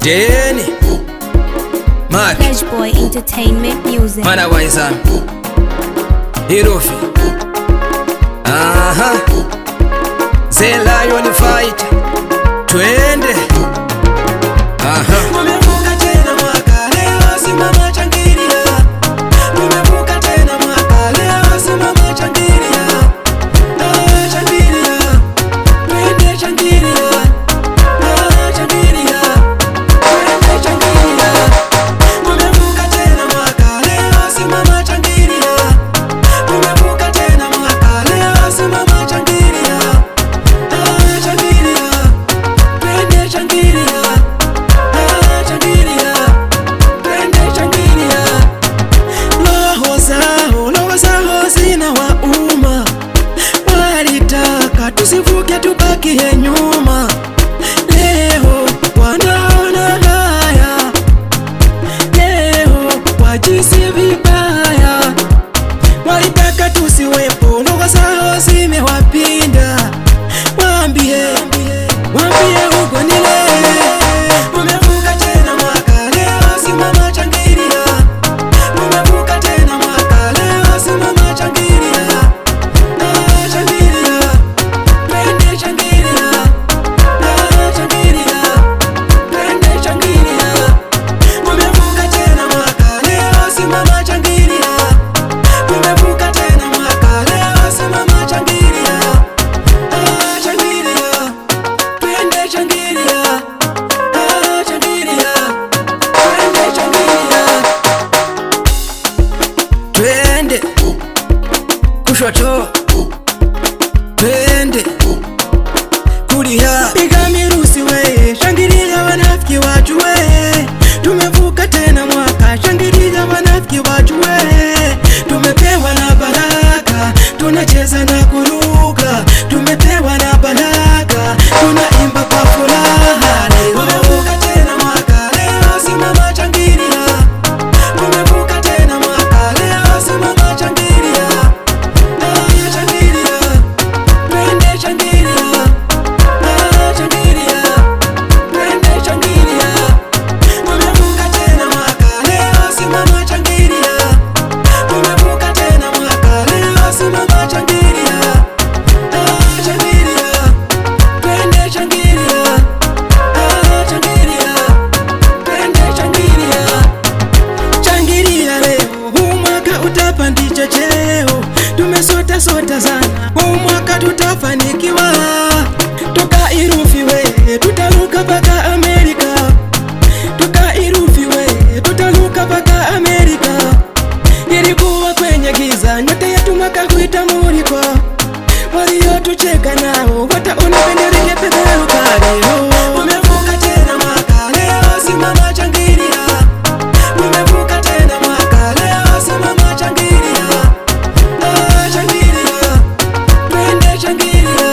Jenny Mark Flashboy Entertainment Music Mana Waisa Hirofi The Lion Fight Twende Mumevuka tena mwaka leo simama changiria. Mumevuka tena mwaka leo simama changiria. Changiria, twende changiria. Changiria, twende changiria. Mumevuka tena mwaka leo simama changiria. Mumevuka tena mwaka leo simama changiria. Changiria, twende changiria. Roho zao zina wauma, walitaka tusivuke tubakie nyuma. Leo wanaona haya, leo wajisi vibaya. Walitaka tusiwepo, roho zao zimewapinda. Waambie huko ni leo. Mumevuka tena mwaka leo simama changiria. Mumevuka tena mwaka leo simama changiria. Changiria, twende changiria. Changiria, twende changiria. Mumevuka tena mwaka leo simama changiria. Mumevuka tena mwaka leo simama changiria. Changiria, twende changiria. Changiria, twende changiria. Twende kushoto Twende kulia Piga mirusi we, shangilia wanafiki wajue. Tumevuka tena mwaka, shangilia wanafiki wajue. Tumepewa na baraka, tunacheza na kuruka. Tumepewa na baraka, tunaimba kwa furaha. Mumevuka tena mwaka, leo simama changilia. Mumevuka tena mwaka, leo simama changilia. Changilia, twende changilia. Changilia, twende changilia. Mumevuka tena mwaka leo simama changiria. Mumevuka tena mwaka leo simama changiria. Changiria, twende changiria. Changiria, twende changiria. Changiria leo, huu mwaka utapandisha cheo. Tumesota sana, huu mwaka tutafanikiwa. Toka Irufi we, tutaruka paka Amerika. Toka Irufi we, tutaruka paka Amerika. Ilikuwa kwenye giza, nyota yetu mwaka huitamurikwa. Waliotucheka nao wataona bendera ikipeperuka leo. Mumevuka tena mwaka leo simama changiria. Mumevuka tena mwaka leo simama changiria. Changiria, twende changiria.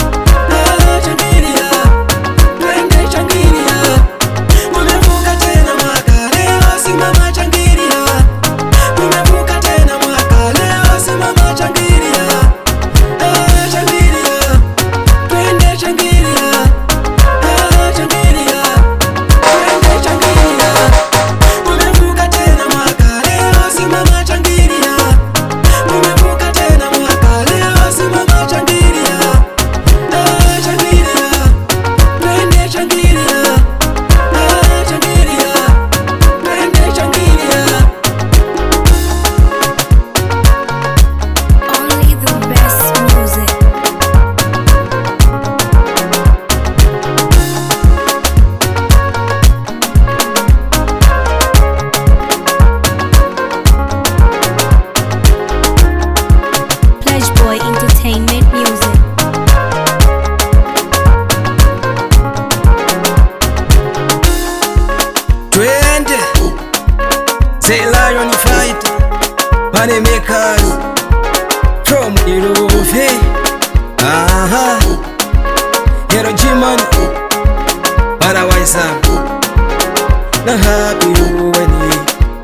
Changiria, twende changiria. Mumevuka tena mwaka leo simama changiria. Mumevuka tena mwaka leo simama changiria. Changiria, twende changiria. Changiria, twende changiria. Mumevuka tena mwaka leo simama changiria. Mumevuka tena mwaka leo simama changiria. Changiria, twende changiria. Changiria, twende changiria. Only the best music. Flashboy Entertainment Music Twende The Lion Fight Money Makers From Irufi Hero G-Man Mana Waisa Na happy uweni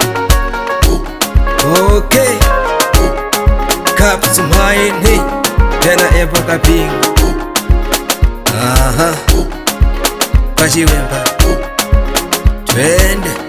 Okay Caps Maini Tena Epoka Ping Pajiwemba twende.